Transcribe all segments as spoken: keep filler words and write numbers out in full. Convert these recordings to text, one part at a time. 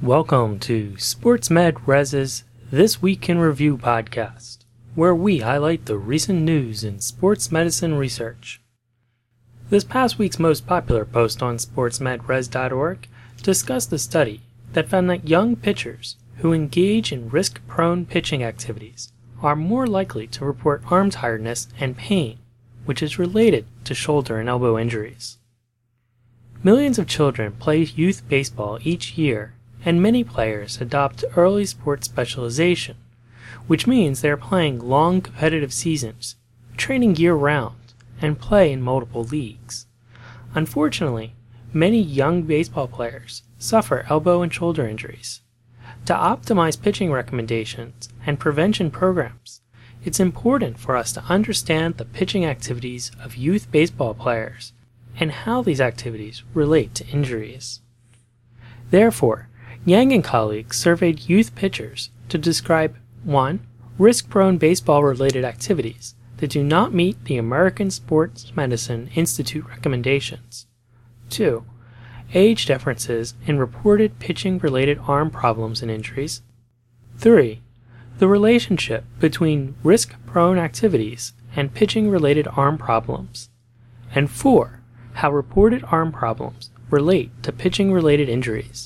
Welcome to SportsMedRes's This Week in Review podcast, where we highlight the recent news in sports medicine research. This past week's most popular post on sports med res dot org discussed a study that found that young pitchers who engage in risk-prone pitching activities are more likely to report arm tiredness and pain, which is related to shoulder and elbow injuries. Millions of children play youth baseball each year, and many players adopt early sports specialization, which means they are playing long competitive seasons, training year-round, and play in multiple leagues. Unfortunately, many young baseball players suffer elbow and shoulder injuries. To optimize pitching recommendations and prevention programs, it's important for us to understand the pitching activities of youth baseball players and how these activities relate to injuries. Therefore, Yang and colleagues surveyed youth pitchers to describe one risk-prone baseball-related activities that do not meet the American Sports Medicine Institute recommendations, two age differences in reported pitching-related arm problems and injuries, three the relationship between risk-prone activities and pitching-related arm problems, and four how reported arm problems relate to pitching-related injuries.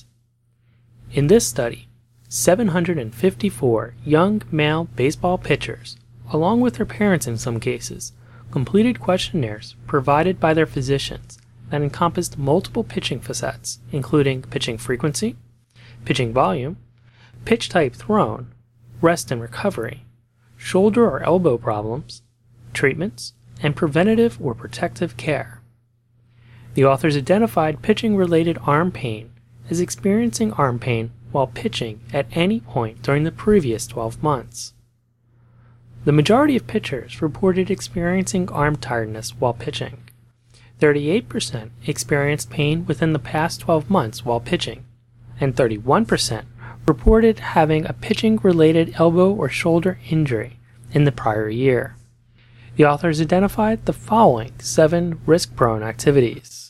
In this study, seven hundred fifty-four young male baseball pitchers, along with their parents in some cases, completed questionnaires provided by their physicians that encompassed multiple pitching facets, including pitching frequency, pitching volume, pitch type thrown, rest and recovery, shoulder or elbow problems, treatments, and preventative or protective care. The authors identified pitching-related arm pain as experiencing arm pain while pitching at any point during the previous twelve months. The majority of pitchers reported experiencing arm tiredness while pitching. thirty-eight percent experienced pain within the past twelve months while pitching, and thirty-one percent reported having a pitching-related elbow or shoulder injury in the prior year. The authors identified the following seven risk-prone activities.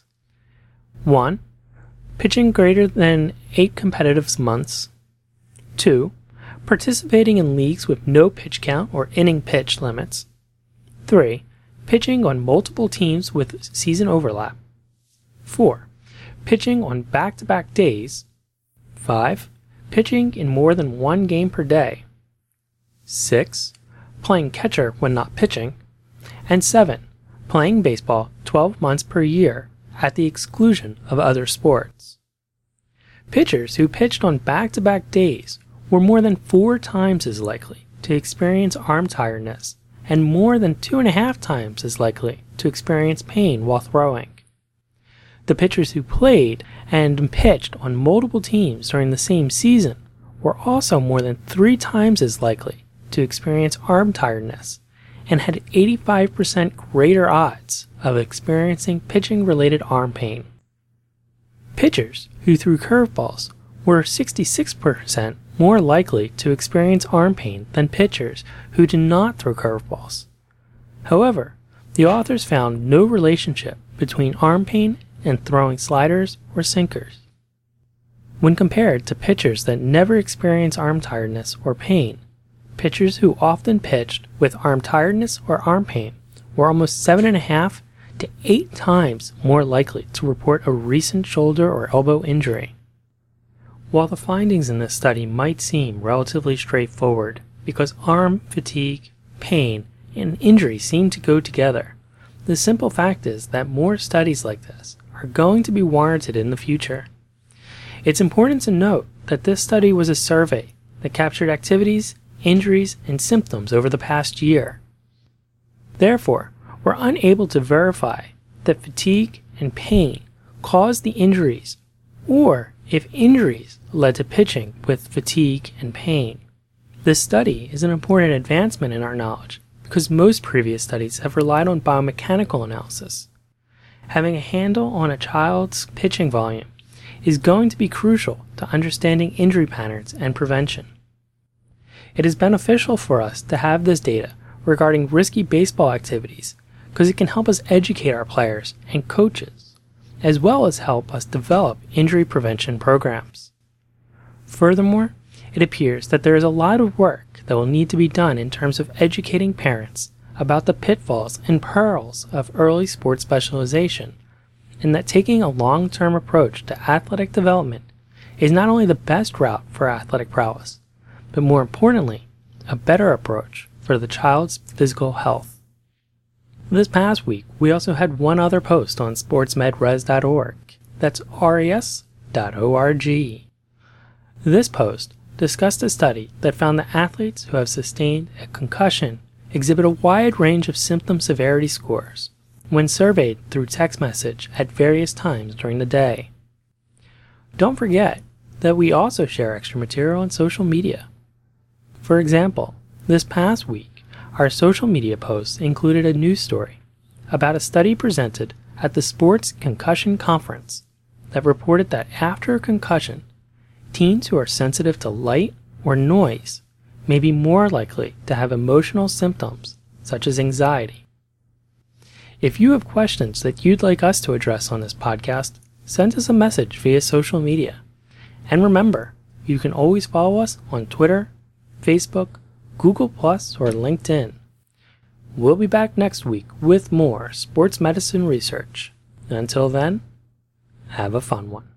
one Pitching greater than eight competitive months. two Participating in leagues with no pitch count or inning pitch limits. three Pitching on multiple teams with season overlap. four Pitching on back-to-back days. five Pitching in more than one game per day. six Playing catcher when not pitching. And seven Playing baseball twelve months per year at the exclusion of other sports. Pitchers who pitched on back-to-back days were more than four times as likely to experience arm tiredness and more than two and a half times as likely to experience pain while throwing. The pitchers who played and pitched on multiple teams during the same season were also more than three times as likely to experience arm tiredness and had eighty-five percent greater odds of experiencing pitching-related arm pain. Pitchers who threw curveballs were sixty-six percent more likely to experience arm pain than pitchers who did not throw curveballs. However, the authors found no relationship between arm pain and throwing sliders or sinkers. When compared to pitchers that never experience arm tiredness or pain, pitchers who often pitched with arm tiredness or arm pain were almost seven and a half to eight times more likely to report a recent shoulder or elbow injury. While the findings in this study might seem relatively straightforward because arm fatigue, pain, and injury seem to go together, the simple fact is that more studies like this are going to be warranted in the future. It's important to note that this study was a survey that captured activities, injuries, and symptoms over the past year. Therefore, we're unable to verify that fatigue and pain caused the injuries, or if injuries led to pitching with fatigue and pain. This study is an important advancement in our knowledge because most previous studies have relied on biomechanical analysis. Having a handle on a child's pitching volume is going to be crucial to understanding injury patterns and prevention. It is beneficial for us to have this data regarding risky baseball activities because it can help us educate our players and coaches, as well as help us develop injury prevention programs. Furthermore, it appears that there is a lot of work that will need to be done in terms of educating parents about the pitfalls and perils of early sports specialization, and that taking a long-term approach to athletic development is not only the best route for athletic prowess, but more importantly, a better approach for the child's physical health. This past week, we also had one other post on sports med res dot org. That's R E S dot org. This post discussed a study that found that athletes who have sustained a concussion exhibit a wide range of symptom severity scores when surveyed through text message at various times during the day. Don't forget that we also share extra material on social media. For example, this past week, our social media posts included a news story about a study presented at the Sports Concussion Conference that reported that after a concussion, teens who are sensitive to light or noise may be more likely to have emotional symptoms such as anxiety. If you have questions that you'd like us to address on this podcast, send us a message via social media. And remember, you can always follow us on Twitter, Facebook, Google Plus, or LinkedIn. We'll be back next week with more sports medicine research. Until then, have a fun one.